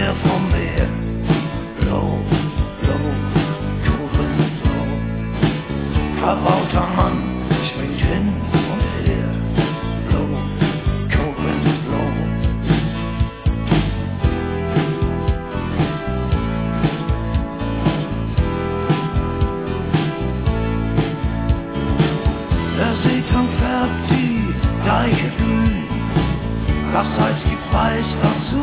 Nähe vom Meer. Low, low, Kurven low. Verbauter Mann springt hin und her. Low, Kurven low. Der Seegang färbt die Deiche grün. Das Salz gibt Weiß dazu.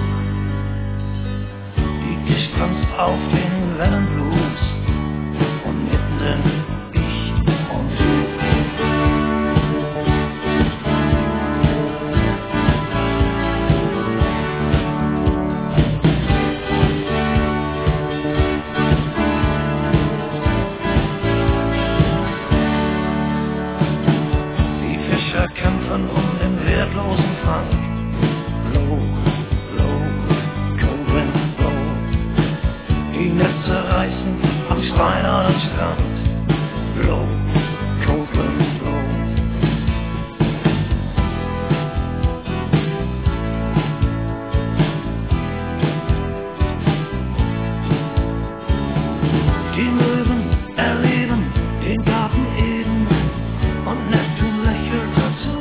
Die Gischt tanzt auf den Wellenblues und mittendrin ich und du. Die Fischer kämpfen um den wertlosen Fang. Low, low, cold wind blow. Die Netze reißen am steinernen Strand. Low, cold wind blow. Die Möwen erleben den Garten Eden und Neptun lächelt dazu.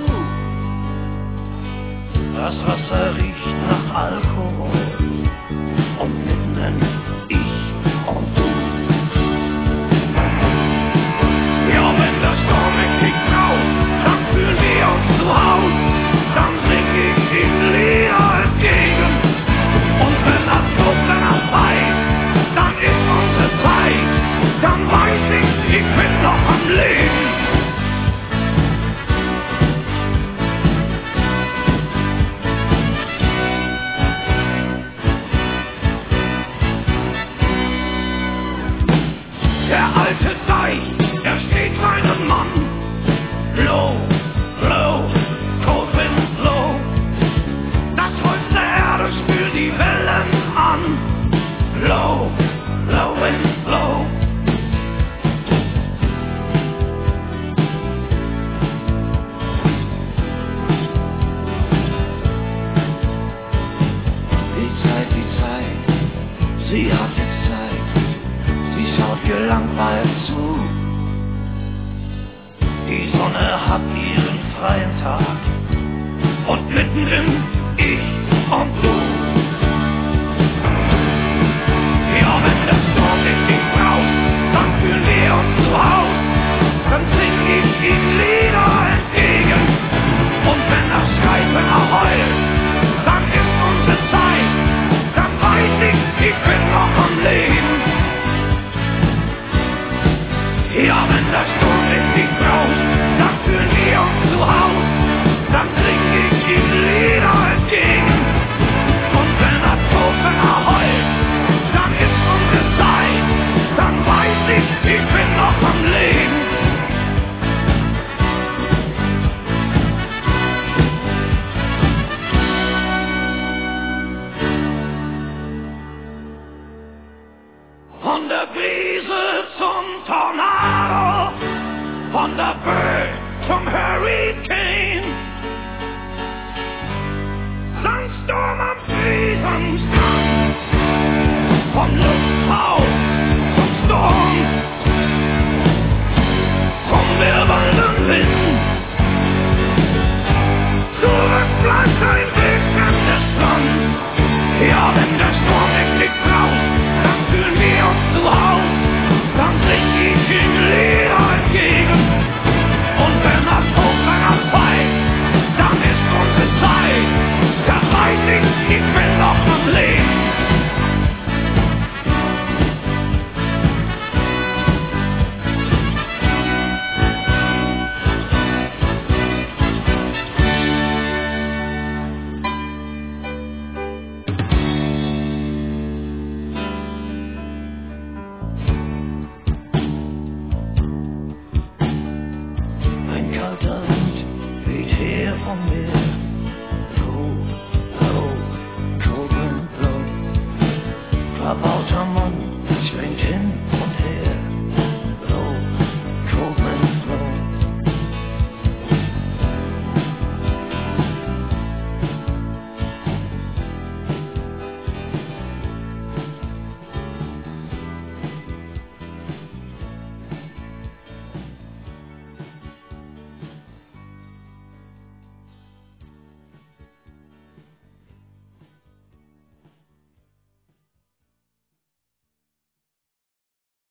Das Wasser riecht nach Alkohol und mittendrin ich und du. Ja, wenn der Sturm mich raus, dann fühlen wir uns zu Haus, dann sing ich ihm Lieder entgegen. Und wenn das Kloster weiß, dann ist unsere Zeit, dann weiß ich bin noch am Leben. Der alte Deich, er steht seinem Mann. Low, low, cold wind blow. Das Holz der Erde spült die Wellen an. Low, low wind blow. Die Zeit, sie hat jetzt Zeit. Sie schaut gelangweilt zu. Die Sonne hat ihren freien Tag und mittendrin ich und du. Ja, wenn der Sturm nicht braucht, dann fühlen wir uns zu Haus, dann sing ich ihm Lieder entgegen. Und wenn das Schreiben heult, dann ist unsere Zeit, dann weiß ich bin noch am Leben. Ja, wenn der Sturm nicht braucht, dann fühlen wir uns zu Haus, dann sing ich ihm Lieder entgegen. Und wenn das Toten heult, dann ist unsere Zeit, dann weiß ich bin noch am Leben. Von der Brise zum Tornado, von der Bird zum Hurricane. Sandstorm am Friesen,